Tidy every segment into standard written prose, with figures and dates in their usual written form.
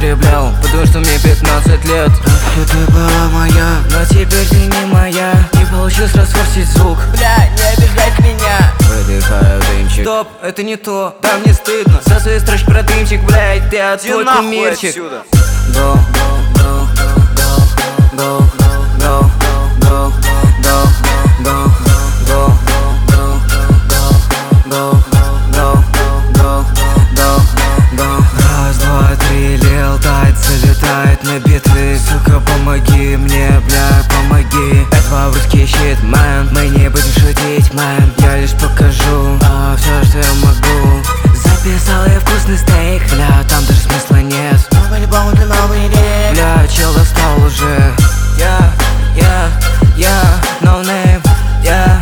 употреблял, потому что мне 15 лет. Раньше ты была моя, но теперь ты не моя. Не получилось расфорсить звук. Бля, не обижать меня. Выдыхаю дымчик. Стоп, это не то, да мне стыдно за свои строчь про дымчик, блядь, ты от твой кумирчик. Отсюда. Go, go, go, go, go, go, go, go, go, go, go. Раз, два, три, летает, залетает на битвы. Сука, помоги мне, бля, помоги. Это русский щит, мэн. Мы не будем шутить, мэн. Я лишь покажу все, что я могу. Записал я вкусный стейк, бля, там даже смысла нет. новый альбом для новой идеи. Бля, чел достал уже. Я, no name. Я,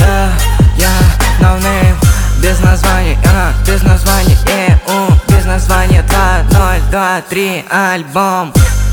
no name. Без названия, без названия, без названия 2, 0, 2, 3 альбом.